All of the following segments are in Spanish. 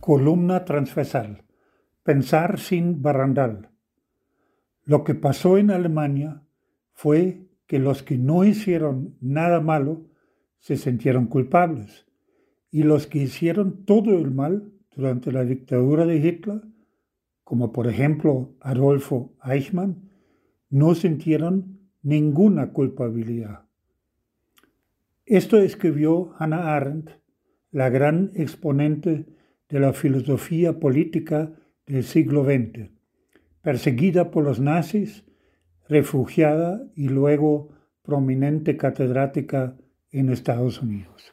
Columna transversal. Pensar sin barandal. Lo que pasó en Alemania fue que los que no hicieron nada malo se sintieron culpables y los que hicieron todo el mal durante la dictadura de Hitler, como por ejemplo Adolfo Eichmann, no sintieron ninguna culpabilidad. Esto escribió Hannah Arendt, la gran exponente de la filosofía política del siglo XX, perseguida por los nazis, refugiada y luego prominente catedrática en Estados Unidos.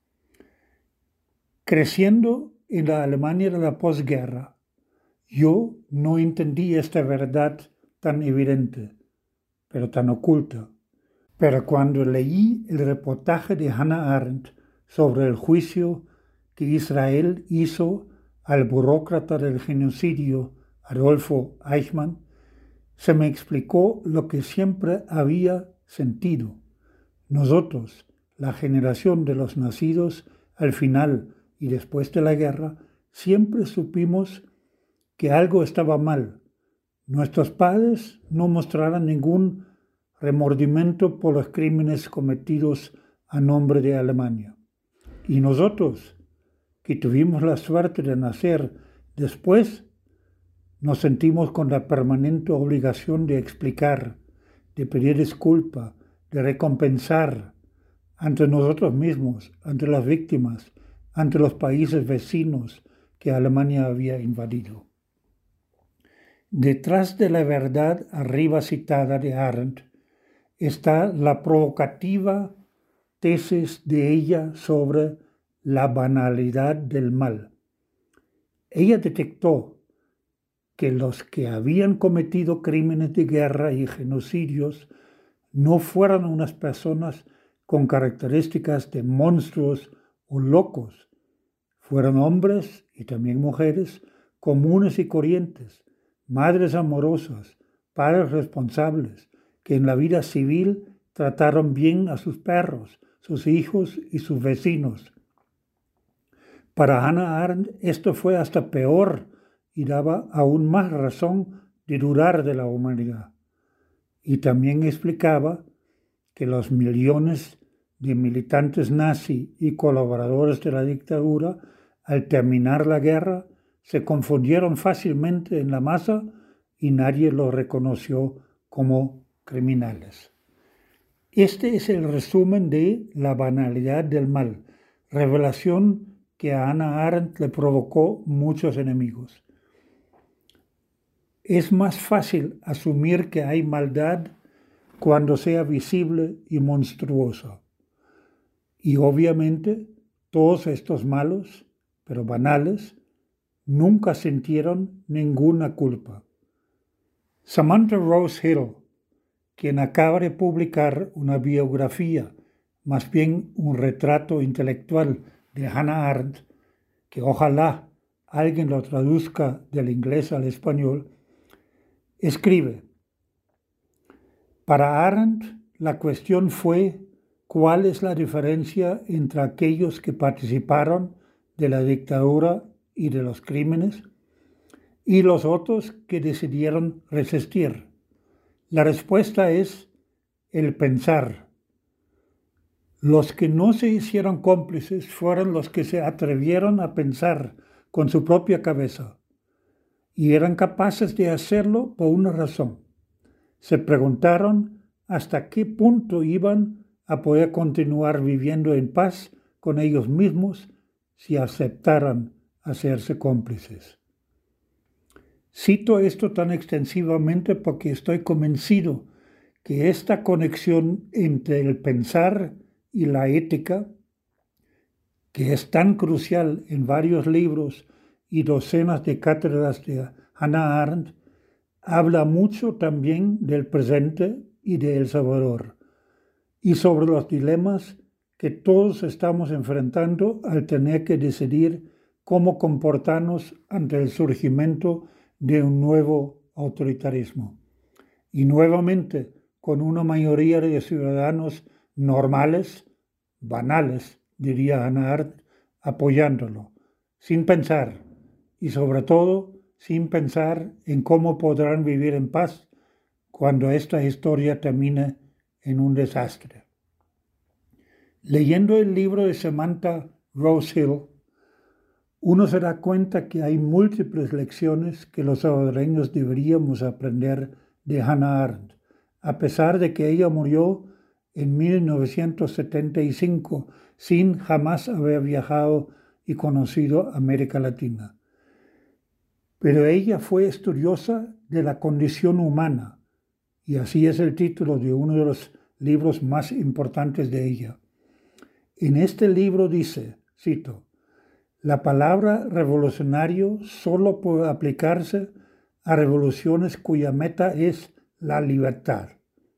Creciendo en la Alemania de la posguerra, yo no entendí esta verdad tan evidente, pero tan oculta. Pero cuando leí el reportaje de Hannah Arendt sobre el juicio que Israel hizo al burócrata del genocidio Adolfo Eichmann, se me explicó lo que siempre había sentido. Nosotros, la generación de los nacidos al final y después de la guerra, siempre supimos que algo estaba mal. Nuestros padres no mostraron ningún remordimiento por los crímenes cometidos a nombre de Alemania. Y nosotros, que tuvimos la suerte de nacer después, nos sentimos con la permanente obligación de explicar, de pedir disculpa, de recompensar ante nosotros mismos, ante las víctimas, ante los países vecinos que Alemania había invadido. Detrás de la verdad arriba citada de Arendt está la provocativa tesis de ella sobre la banalidad del mal. Ella detectó que los que habían cometido crímenes de guerra y genocidios no fueran unas personas con características de monstruos o locos, fueron hombres y también mujeres comunes y corrientes, madres amorosas, padres responsables, que en la vida civil trataron bien a sus perros, sus hijos y sus vecinos. Para Hannah Arendt esto fue hasta peor y daba aún más razón de dudar de la humanidad. Y también explicaba que los millones de militantes nazi y colaboradores de la dictadura, al terminar la guerra, se confundieron fácilmente en la masa y nadie los reconoció como criminales. Este es el resumen de La banalidad del mal, revelación que a Hannah Arendt le provocó muchos enemigos. Es más fácil asumir que hay maldad cuando sea visible y monstruosa. Y obviamente todos estos malos, pero banales, nunca sintieron ninguna culpa. Samantha Rose Hill, quien acaba de publicar una biografía, más bien un retrato intelectual de Hannah Arendt, que ojalá alguien lo traduzca del inglés al español, escribe: para Arendt la cuestión fue cuál es la diferencia entre aquellos que participaron de la dictadura y de los crímenes y los otros que decidieron resistir. La respuesta es el pensar. Los que no se hicieron cómplices fueron los que se atrevieron a pensar con su propia cabeza y eran capaces de hacerlo por una razón. Se preguntaron hasta qué punto iban a poder continuar viviendo en paz con ellos mismos si aceptaran hacerse cómplices. Cito esto tan extensivamente porque estoy convencido que esta conexión entre el pensar y la ética, que es tan crucial en varios libros y docenas de cátedras de Hannah Arendt, habla mucho también del presente y de El Salvador, y sobre los dilemas que todos estamos enfrentando al tener que decidir cómo comportarnos ante el surgimiento de un nuevo autoritarismo. Y nuevamente, con una mayoría de ciudadanos normales, banales, diría Hannah Arendt, apoyándolo, sin pensar, y sobre todo sin pensar en cómo podrán vivir en paz cuando esta historia termine en un desastre. Leyendo el libro de Samantha Rose Hill, uno se da cuenta que hay múltiples lecciones que los salvadoreños deberíamos aprender de Hannah Arendt, a pesar de que ella murió en 1975 sin jamás haber viajado y conocido América Latina. Pero ella fue estudiosa de la condición humana, y así es el título de uno de los libros más importantes de ella. En este libro dice, cito, la palabra revolucionario solo puede aplicarse a revoluciones cuya meta es la libertad.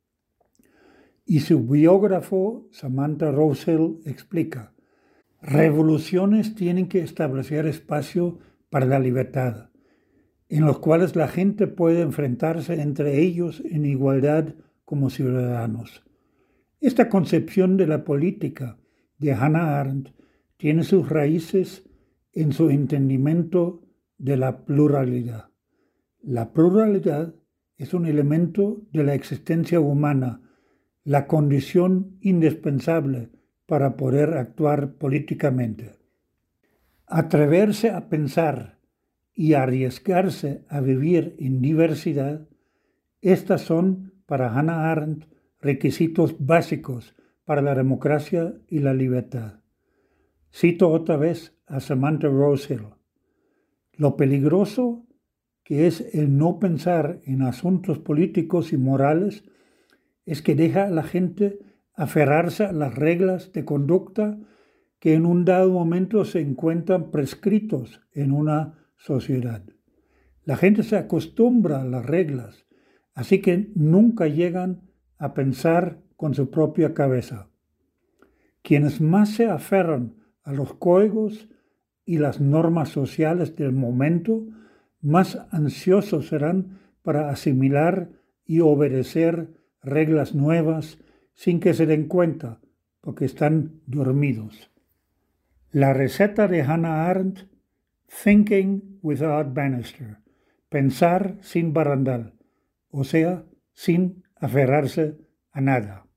Y su biógrafo, Samantha Rose Hill, explica, revoluciones tienen que establecer espacio para la libertad, en los cuales la gente puede enfrentarse entre ellos en igualdad como ciudadanos. Esta concepción de la política de Hannah Arendt tiene sus raíces en su entendimiento de la pluralidad. La pluralidad es un elemento de la existencia humana, la condición indispensable para poder actuar políticamente. Atreverse a pensar y arriesgarse a vivir en diversidad, estas son para Hannah Arendt requisitos básicos para la democracia y la libertad. Cito otra vez a Samantha Rose Hill. Lo peligroso que es el no pensar en asuntos políticos y morales es que deja a la gente aferrarse a las reglas de conducta que en un dado momento se encuentran prescritos en una sociedad. La gente se acostumbra a las reglas, así que nunca llegan a pensar con su propia cabeza. Quienes más se aferran a los códigos y las normas sociales del momento, más ansiosos serán para asimilar y obedecer reglas nuevas sin que se den cuenta, porque están dormidos. La receta de Hannah Arendt, Thinking Without Bannister, pensar sin barandal, o sea, sin aferrarse a nada.